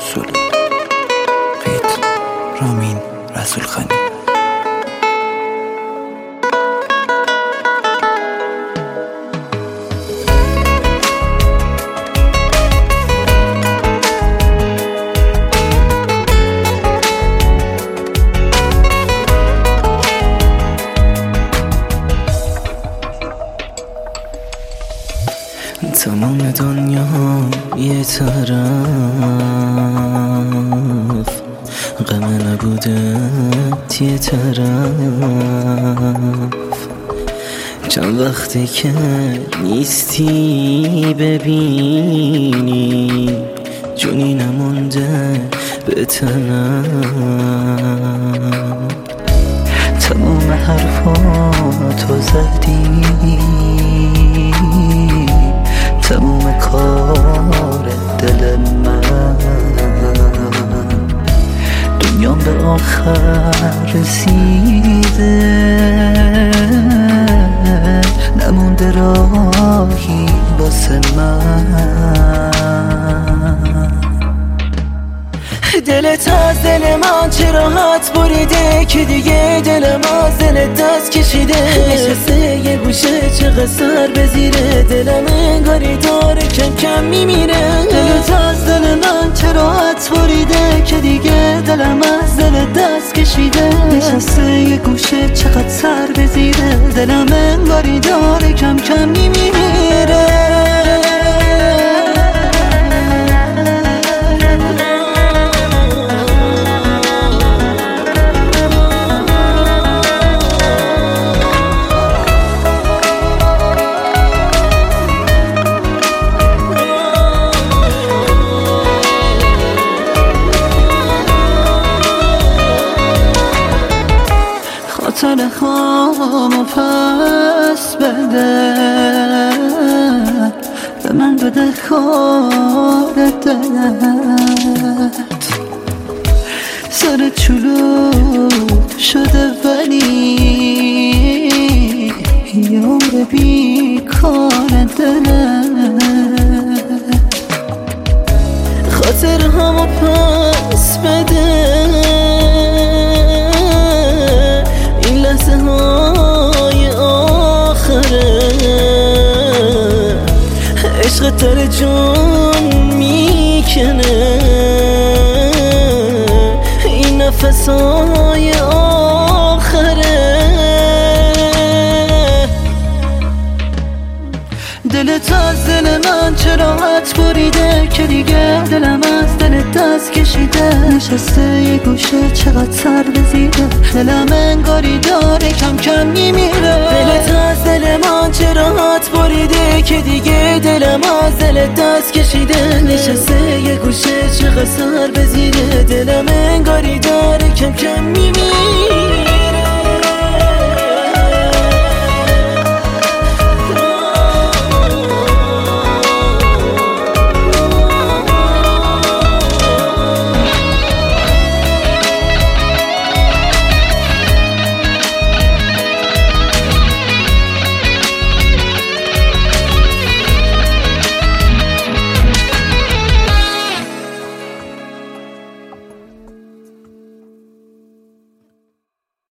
سولو بیت رامین رسول خانی. تمام دنیا یه طرف غم نبوده یه طرف چند وقتی که نیستی ببینی جونی نمونده به تنم تمام حرفاتو زدی تموم کار دل من دنیام به آخر رسیده نمونده راهی واسه من دلت از دل من چه راحت بریده که دیگه دلم از دلت دست کشیده نشسته یه گوشه چقدر سر به زیره دلم انگاری داره کم کم میمیره دلت از دل من چه راحت بریده که دیگه دلم از دلت دست کشیده نشسته یه گوشه چقدر سر به زیره دلم انگاری داره کم کم میمیره تلخامو پس بده به من بده کار دلت سر چلو شده ولی یه عمر بی کار دلت خاطرهامو پس بده لحظه های آخره عشق تر جون میکنه این نفس های آخره دلت از دل من چه راحت بریده که دیگه دلم از دلت دست کشیده نشسته یه گوشه چقدر سر به زیره دلم انگاری داره کم کم میمیره دلت از دل من چه راحت بریده که دیگه دلم از دلت دست کشیده نشسته یه گوشه چقدر سر به زیره دلم انگاری داره کم کم میمیره